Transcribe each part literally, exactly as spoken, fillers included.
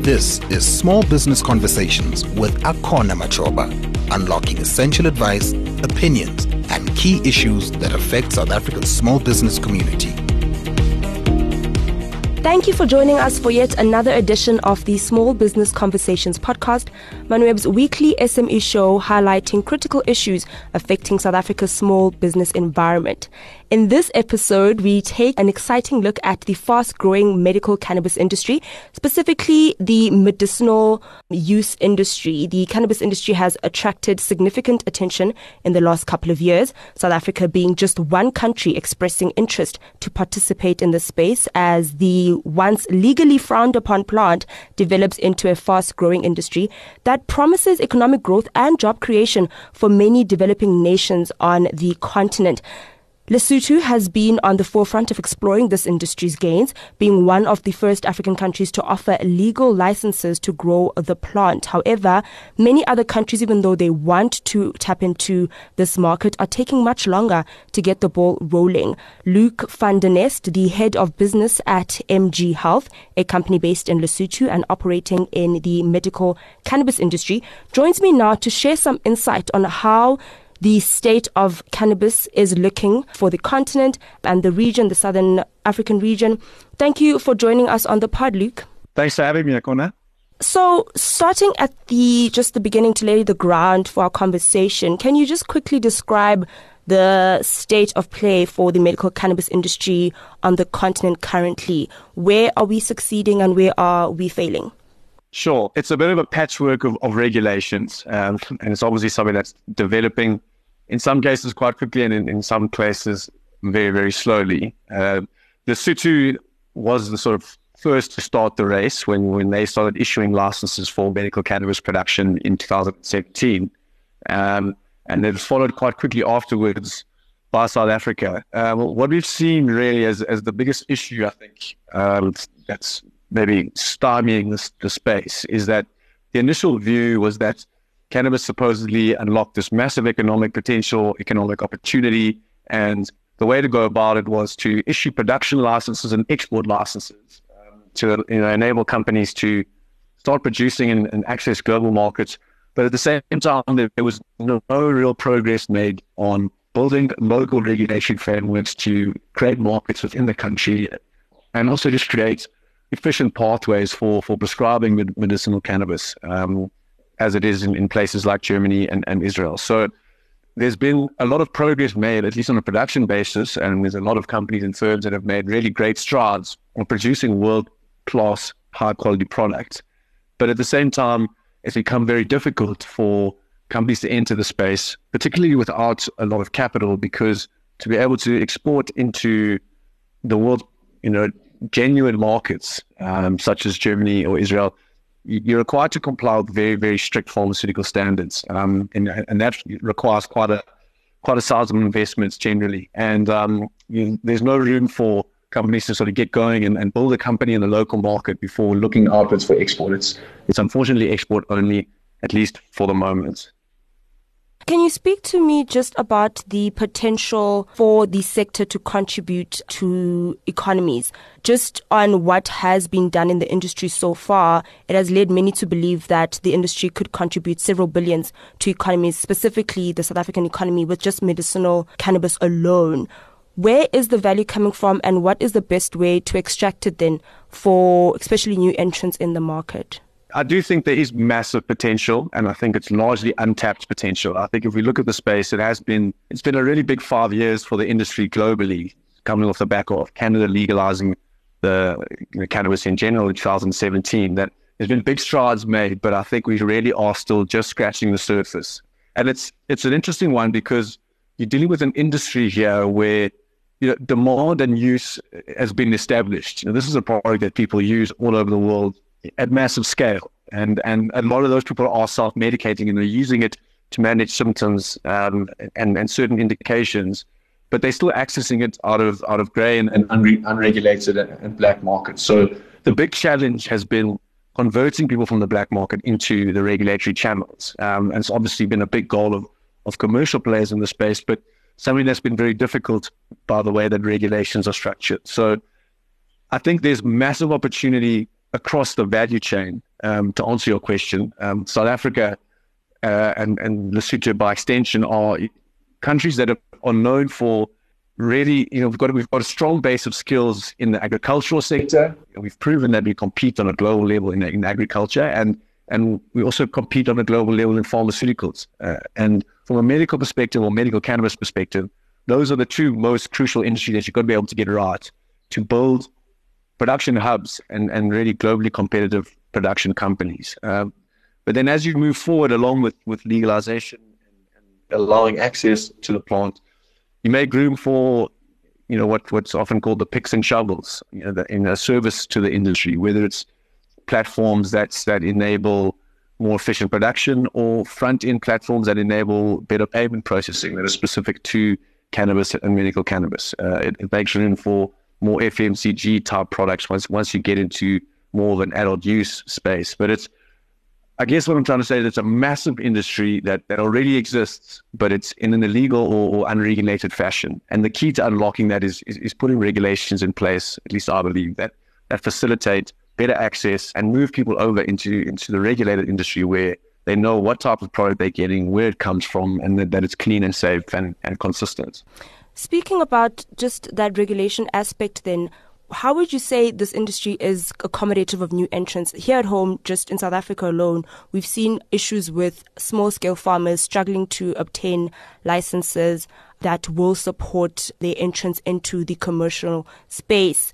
This is Small Business Conversations with Akona Machoba, unlocking essential advice, opinions, and key issues that affect South Africa's small business community. Thank you for joining us for yet another edition of the Small Business Conversations podcast, MonWeb's weekly S M E show highlighting critical issues affecting South Africa's small business environment. In this episode, we take an exciting look at the fast-growing medical cannabis industry, specifically the medicinal use industry. The cannabis industry has attracted significant attention in the last couple of years, South Africa being just one country expressing interest to participate in the space as the once legally frowned upon plant develops into a fast-growing industry that promises economic growth and job creation for many developing nations on the continent. Lesotho has been on the forefront of exploring this industry's gains, being one of the first African countries to offer legal licenses to grow the plant. However, many other countries, even though they want to tap into this market, are taking much longer to get the ball rolling. Luc van der Nest, the head of business at M G Health, a company based in Lesotho and operating in the medical cannabis industry, joins me now to share some insight on how the state of cannabis is looking for the continent and the region, the Southern African region. Thank you for joining us on the pod, Luc. Thanks for having me, Akona. So, starting at the just the beginning to lay the ground for our conversation, can you just quickly describe the state of play for the medical cannabis industry on the continent currently? Where are we succeeding and where are we failing? Sure. It's a bit of a patchwork of, of regulations, um, and it's obviously something that's developing in some cases quite quickly and in, in some places very, very slowly. Uh, Lesotho was the sort of first to start the race when, when they started issuing licenses for medical cannabis production in two thousand seventeen. Um, and it was followed quite quickly afterwards by South Africa. Uh, what we've seen really as, as the biggest issue, I think, um, that's maybe stymieing this, the space is that the initial view was that cannabis supposedly unlocked this massive economic potential, economic opportunity, and the way to go about it was to issue production licenses and export licenses um, to you know, enable companies to start producing and, and access global markets. But at the same time, there was no, no real progress made on building local regulation frameworks to create markets within the country and also just create efficient pathways for, for prescribing med- medicinal cannabis, um, as it is in, in places like Germany and, and Israel. So there's been a lot of progress made, at least on a production basis, and there's a lot of companies and firms that have made really great strides on producing world-class, high-quality products. But at the same time, it's become very difficult for companies to enter the space, particularly without a lot of capital, because to be able to export into the world, you know, genuine markets, um, such as Germany or Israel, you're required to comply with very, very strict pharmaceutical standards, um, and, and that requires quite a quite a sizable investments generally. And um, you, there's no room for companies to sort of get going and, and build a company in the local market before looking outwards for export. It's it's unfortunately export only, at least for the moment. Can you speak to me just about the potential for the sector to contribute to economies? Just on what has been done in the industry so far, it has led many to believe that the industry could contribute several billions to economies, specifically the South African economy, with just medicinal cannabis alone. Where is the value coming from, and what is the best way to extract it then for especially new entrants in the market? I do think there is massive potential, and I think it's largely untapped potential. I think if we look at the space, it has been, it's been a really big five years for the industry globally, coming off the back of Canada legalizing the you know, cannabis in general in two thousand seventeen. That there's been big strides made, but I think we really are still just scratching the surface. And it's it's an interesting one because you're dealing with an industry here where you know demand and use has been established. You know, this is a product that people use all over the world at massive scale, and and a lot of those people are self-medicating and they're using it to manage symptoms um, and and certain indications, but they're still accessing it out of out of grey and, and unre- unregulated and, and black markets. So the big challenge has been converting people from the black market into the regulatory channels, um, and it's obviously been a big goal of of commercial players in the space, but something that's been very difficult by the way that regulations are structured. So I think there's massive opportunity across the value chain um, to answer your question, um, South Africa uh, and, and Lesotho by extension are countries that are, are known for really, you know, we've got, we've got a strong base of skills in the agricultural sector. We've proven that we compete on a global level in, in agriculture, and, and we also compete on a global level in pharmaceuticals. Uh, and from a medical perspective or medical cannabis perspective, those are the two most crucial industries that you've got to be able to get right to build production hubs and, and really globally competitive production companies. Um, but then as you move forward along with, with legalization and, and allowing access to the plant, you make room for, you know, what, what's often called the picks and shovels, you know, the, in a service to the industry, whether it's platforms that's, that enable more efficient production or front-end platforms that enable better payment processing that are specific to cannabis and medical cannabis. Uh, it, it makes room for more F M C G type products once once you get into more of an adult use space. But it's, I guess what I'm trying to say is it's a massive industry that, that already exists, but it's in an illegal or, or unregulated fashion. And the key to unlocking that is, is, is putting regulations in place, at least I believe, that, that facilitate better access and move people over into, into the regulated industry where they know what type of product they're getting, where it comes from, and that, that it's clean and safe and, and consistent. Speaking about just that regulation aspect then, how would you say this industry is accommodative of new entrants? Here at home, just in South Africa alone, we've seen issues with small-scale farmers struggling to obtain licenses that will support their entrance into the commercial space.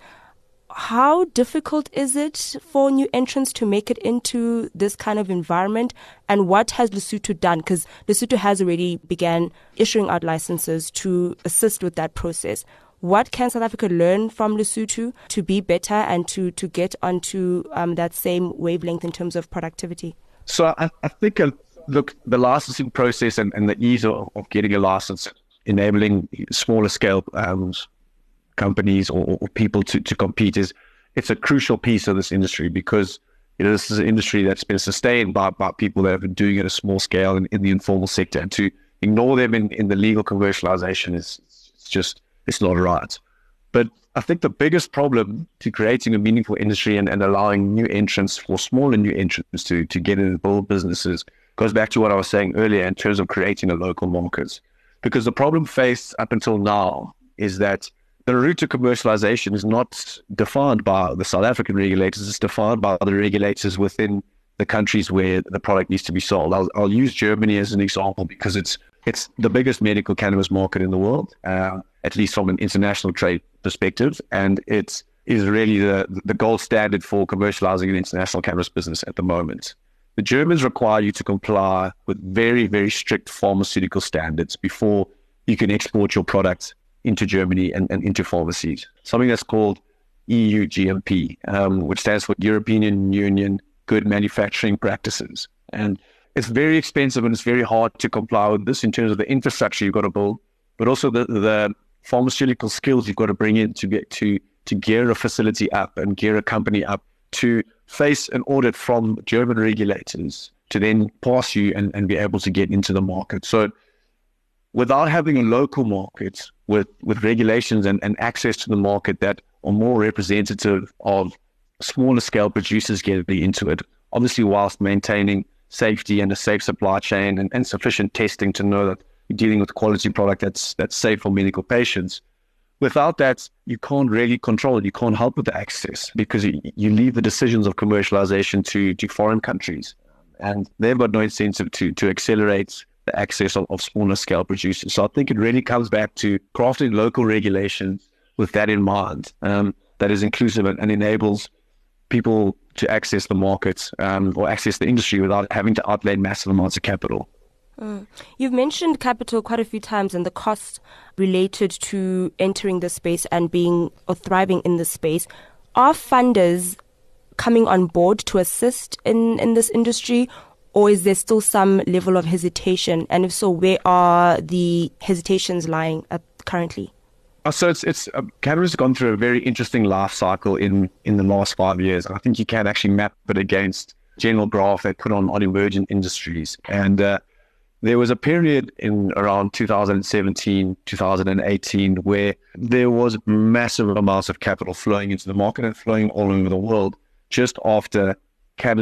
How difficult is it for new entrants to make it into this kind of environment? And what has Lesotho done? Because Lesotho has already began issuing out licenses to assist with that process. What can South Africa learn from Lesotho to be better and to, to get onto um, that same wavelength in terms of productivity? So I, I think, uh, look, the licensing process and, and the ease of, of getting a license, enabling smaller scale um, companies or, or people to, to compete is, it's a crucial piece of this industry because, you know, this is an industry that's been sustained by, by people that have been doing it at a small scale in, in the informal sector. And to ignore them in, in the legal commercialization is it's just, it's not right. But I think the biggest problem to creating a meaningful industry and, and allowing new entrants for smaller new entrants to, to get in and build businesses goes back to what I was saying earlier in terms of creating a local market. Because the problem faced up until now is that the route to commercialization is not defined by the South African regulators, it's defined by the regulators within the countries where the product needs to be sold. I'll, I'll use Germany as an example because it's it's the biggest medical cannabis market in the world, uh, at least from an international trade perspective, and it is really the, the gold standard for commercializing an international cannabis business at the moment. The Germans require you to comply with very, very strict pharmaceutical standards before you can export your product into Germany and, and into pharmacies. Something that's called E U G M P, um, which stands for European Union Good Manufacturing Practices. And it's very expensive and it's very hard to comply with this in terms of the infrastructure you've got to build, but also the, the pharmaceutical skills you've got to bring in to get to, to gear a facility up and gear a company up to face an audit from German regulators to then pass you and, and be able to get into the market. So without having a local market with, with regulations and, and access to the market that are more representative of smaller scale producers getting into it, obviously whilst maintaining safety and a safe supply chain and, and sufficient testing to know that you're dealing with quality product that's that's safe for medical patients. Without that, you can't really control it. You can't help with the access because you, you leave the decisions of commercialization to, to foreign countries. And they've got no incentive to, to accelerate the access of, of smaller scale producers. So I think it really comes back to crafting local regulations with that in mind, um, that is inclusive and, and enables people to access the market um, or access the industry without having to outlay massive amounts of capital. Mm. You've mentioned capital quite a few times and the costs related to entering the space and being or thriving in the space. Are funders coming on board to assist in, in this industry, or is there still some level of hesitation? And if so, where are the hesitations lying uh, currently? So it's it's uh, cannabis has gone through a very interesting life cycle in, in the last five years. I think you can actually map it against general graph they put on, on emerging industries. And uh, there was a period in around two thousand seventeen, two thousand eighteen where there was massive amounts of capital flowing into the market and flowing all over the world just after Canada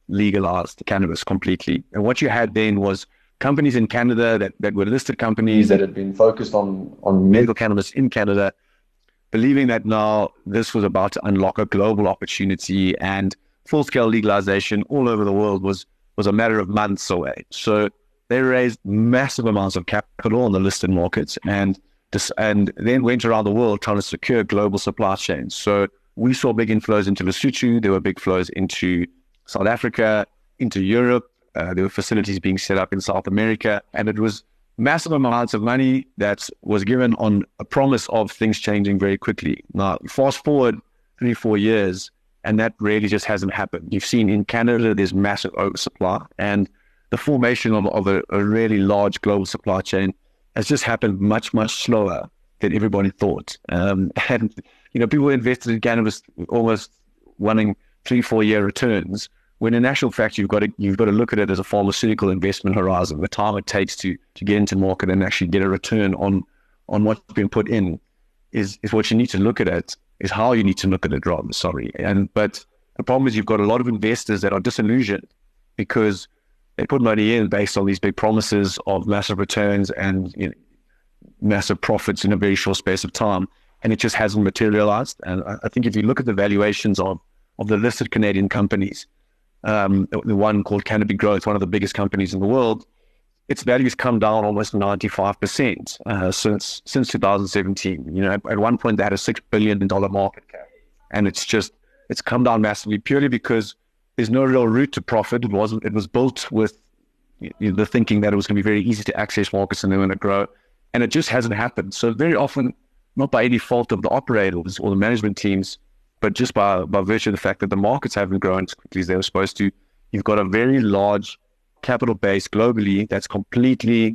legalized cannabis completely. And what you had then was companies in Canada that, that were listed companies that had been focused on, on medical cannabis in Canada, believing that now this was about to unlock a global opportunity and full-scale legalization all over the world was, was a matter of months away. So they raised massive amounts of capital on the listed markets and, and then went around the world trying to secure global supply chains. So we saw big inflows into Lesotho. There were big flows into South Africa, into Europe. Uh, there were facilities being set up in South America, and it was massive amounts of money that was given on a promise of things changing very quickly. Now, fast forward three, four years, and that really just hasn't happened. You've seen in Canada, there's massive oversupply, and the formation of, of a, a really large global supply chain has just happened much, much slower than everybody thought. Um, and, you know, people invested in cannabis almost wanting three, four year returns, when in actual fact, you've got to you've got to look at it as a pharmaceutical investment horizon. The time it takes to to get into market and actually get a return on on what's been put in is is what you need to look at it, is how you need to look at it rather, sorry. And but the problem is you've got a lot of investors that are disillusioned because they put money in based on these big promises of massive returns and, you know, massive profits in a very short space of time, and it just hasn't materialized. And I, I think if you look at the valuations of of the listed Canadian companies, Um, the one called Canopy Growth, one of the biggest companies in the world, its value's come down almost ninety-five percent uh, since since two thousand seventeen. You know, at, at one point they had a six billion dollars market cap, and it's just it's come down massively purely because there's no real route to profit. It wasn't. It was built with, you know, the thinking that it was going to be very easy to access markets and they were going to grow, and it just hasn't happened. So very often, not by any fault of the operators or the management teams, but just by, by virtue of the fact that the markets haven't grown as quickly as they were supposed to, you've got a very large capital base globally that's completely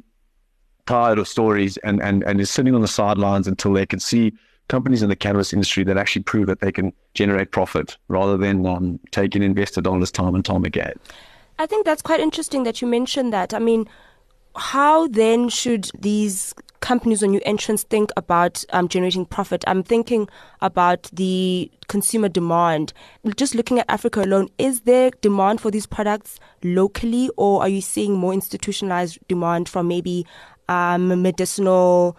tired of stories and, and, and is sitting on the sidelines until they can see companies in the cannabis industry that actually prove that they can generate profit rather than um, taking investor dollars time and time again. I think that's quite interesting that you mentioned that. I mean, how then should these companies or new entrants think about um, generating profit? I'm thinking about the consumer demand. Just looking at Africa alone, is there demand for these products locally, or are you seeing more institutionalized demand from maybe um, medicinal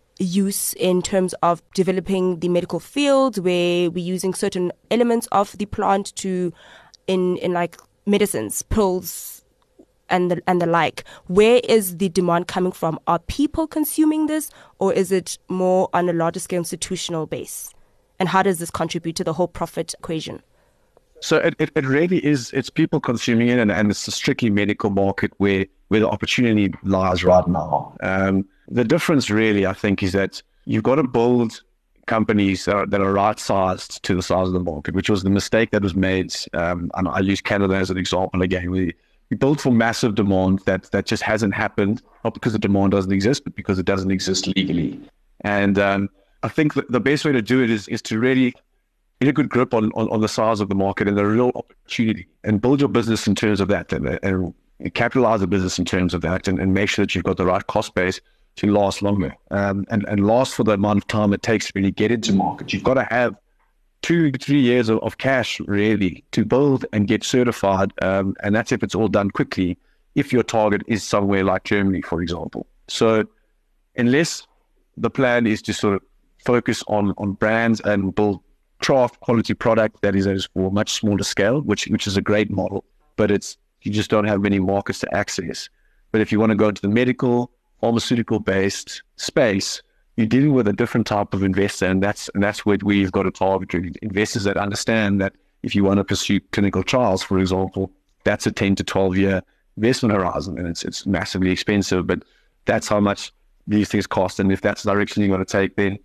use in terms of developing the medical field, where we're using certain elements of the plant to in in like medicines, pills, and the, and the like? Where is the demand coming from? Are people consuming this, or is it more on a larger scale institutional base? And how does this contribute to the whole profit equation? So it, it, it really is, it's people consuming it, and, and it's a strictly medical market where, where the opportunity lies right now. Um, the difference really, I think, is that you've got to build companies that are, that are right-sized to the size of the market, which was the mistake that was made. Um, and I use Canada as an example again. We, We built for massive demand that that just hasn't happened, not because the demand doesn't exist, but because it doesn't exist legally. And um, I think the best way to do it is is to really get a good grip on, on, on the size of the market and the real opportunity, and build your business in terms of that, and, and capitalize the business in terms of that, and, and make sure that you've got the right cost base to last longer, um, and, and last for the amount of time it takes to really get into market. You've got to have two, three years of, of cash really to build and get certified. Um, and that's if it's all done quickly, if your target is somewhere like Germany, for example. So unless the plan is to sort of focus on, on brands and build craft quality product that is for a much smaller scale, which, which is a great model, but it's, you just don't have many markets to access. But if you want to go into the medical, pharmaceutical based space, you're dealing with a different type of investor, and that's and that's where we've got to target investors that understand that if you want to pursue clinical trials, for example, that's a ten to twelve year investment horizon, and it's it's massively expensive, but that's how much these things cost. And if that's the direction you're going to take, then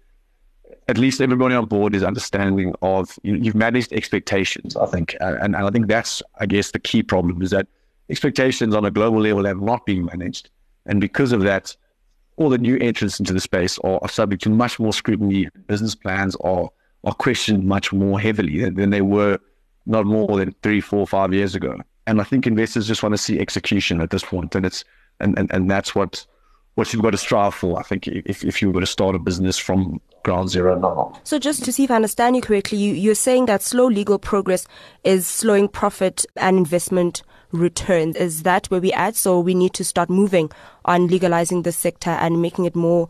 at least everybody on board is understanding of, you know, you've managed expectations, I think, and, and I think that's, I guess, the key problem is that expectations on a global level have not been managed, and because of that, all the new entrants into the space are, are subject to much more scrutiny. Business plans are are questioned much more heavily than, than they were not more than three, four, five years ago. And I think investors just want to see execution at this point, and it's and and, and that's what what you've got to strive for, I think, if, if you were to start a business from ground zero now. So just to see if I understand you correctly, you, you're saying that slow legal progress is slowing profit and investment returns. Is that where we're at? So we need to start moving on legalizing the sector and making it more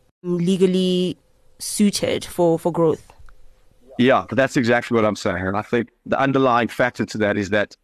legally suited for, for growth. Yeah, that's exactly what I'm saying. And I think the underlying factor to that is that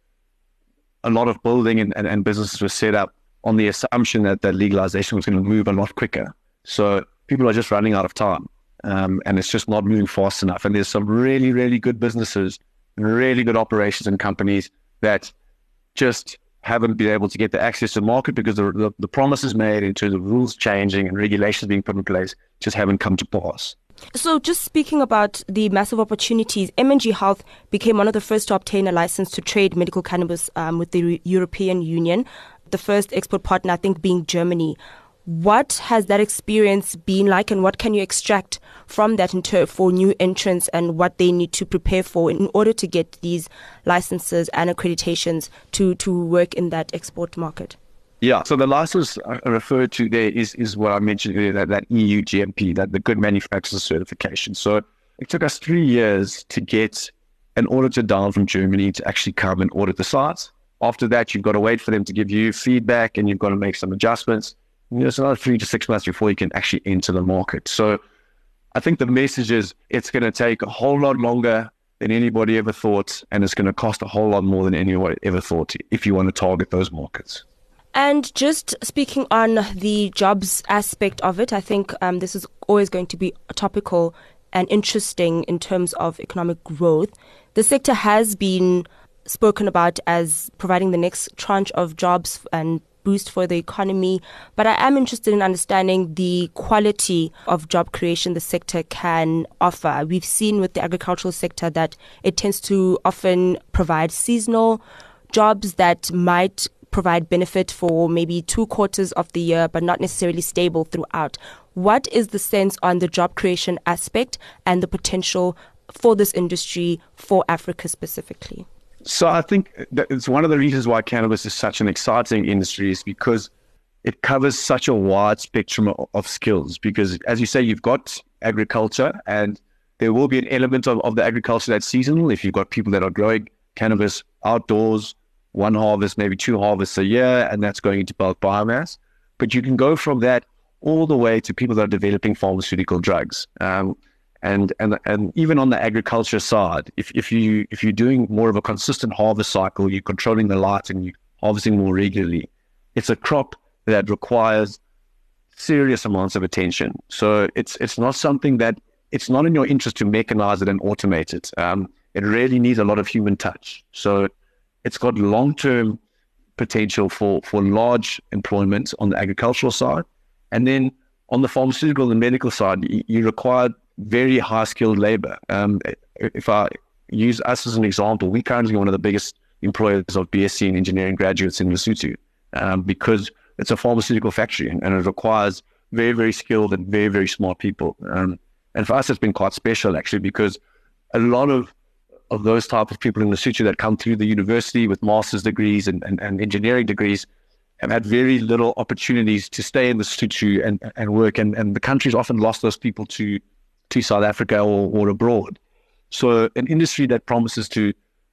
a lot of building and, and, and businesses were set up on the assumption that, that legalization was going to move a lot quicker. So people are just running out of time, um, and it's just not moving fast enough. And there's some really, really good businesses and really good operations and companies that just haven't been able to get the access to the market because the, the, the promises made in terms of rules changing and regulations being put in place just haven't come to pass. So just speaking about the massive opportunities, M and G Health became one of the first to obtain a license to trade medical cannabis um, with the European Union, the first export partner, I think, being Germany. What has that experience been like, and what can you extract from that in ter- for new entrants and what they need to prepare for in order to get these licenses and accreditations to, to work in that export market? Yeah, so the license I referred to there is, is what I mentioned earlier, that, that E U G M P, that the Good Manufacturer Certification. So it took us three years to get an auditor down from Germany to actually come and audit the sites. After that, you've got to wait for them to give you feedback and you've got to make some adjustments. You know, it's another three to six months before you can actually enter the market. So I think the message is it's going to take a whole lot longer than anybody ever thought, and it's going to cost a whole lot more than anyone ever thought if you want to target those markets. And just speaking on the jobs aspect of it, I think um, this is always going to be topical and interesting in terms of economic growth. The sector has been spoken about as providing the next tranche of jobs and boost for the economy, but I am interested in understanding the quality of job creation the sector can offer. We've seen with the agricultural sector that it tends to often provide seasonal jobs that might provide benefit for maybe two quarters of the year, but not necessarily stable throughout. What is the sense on the job creation aspect and the potential for this industry for Africa specifically? So I think that it's one of the reasons why cannabis is such an exciting industry is because it covers such a wide spectrum of, of skills. Because as you say, you've got agriculture, and there will be an element of, of the agriculture that's seasonal. If you've got people that are growing cannabis outdoors, one harvest, maybe two harvests a year, and that's going into bulk biomass. But you can go from that all the way to people that are developing pharmaceutical drugs. Um, and, and and even on the agriculture side, if, if, you, if you're doing more of a consistent harvest cycle, you're controlling the light and you're harvesting more regularly, it's a crop that requires serious amounts of attention. So it's it's not something that, it's not in your interest to mechanize it and automate it. Um, it really needs a lot of human touch. So it's got long-term potential for, for large employment on the agricultural side. And then on the pharmaceutical and medical side, you, you require very high-skilled labor. Um, if I use us as an example, we're currently one of the biggest employers of B S c in engineering graduates in Lesotho um, because it's a pharmaceutical factory and, and it requires very, very skilled and very, very smart people. Um, and for us, it's been quite special, actually, because a lot of of those type of people in Lesotho that come through the university with master's degrees and, and, and engineering degrees have had very little opportunities to stay in Lesotho and, and work. And, and the country's often lost those people to, to South Africa or, or abroad. So an industry that promises to,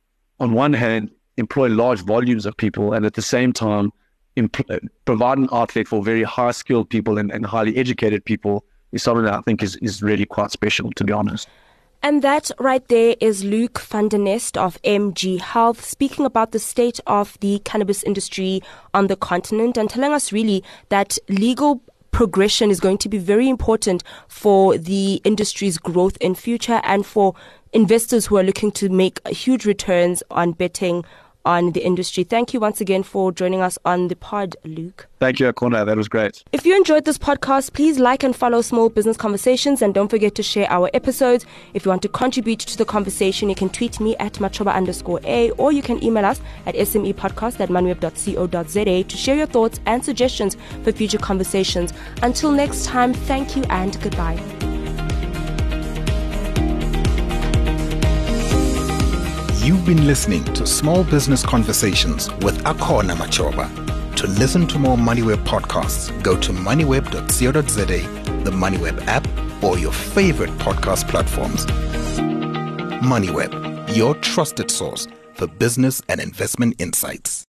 on one hand, employ large volumes of people and at the same time impl- provide an outlet for very high-skilled people and, and highly educated people is something that I think is, is really quite special, to be honest. And that right there is Luc van der Nest of M G Health speaking about the state of the cannabis industry on the continent and telling us really that legal progression is going to be very important for the industry's growth in future and for investors who are looking to make huge returns on betting on the industry. Thank you once again for joining us on the pod, Luc. Thank you, Akona. That was great. If you enjoyed this podcast, please like and follow Small Business Conversations and don't forget to share our episodes. If you want to contribute to the conversation, you can tweet me at machoba underscore A or you can email us at smepodcast at manweb dot co dot za to share your thoughts and suggestions for future conversations. Until next time, thank you and goodbye. You've been listening to Small Business Conversations with Akona Machoba. To listen to more MoneyWeb podcasts, go to moneyweb dot co dot za, the MoneyWeb app, or your favorite podcast platforms. MoneyWeb, your trusted source for business and investment insights.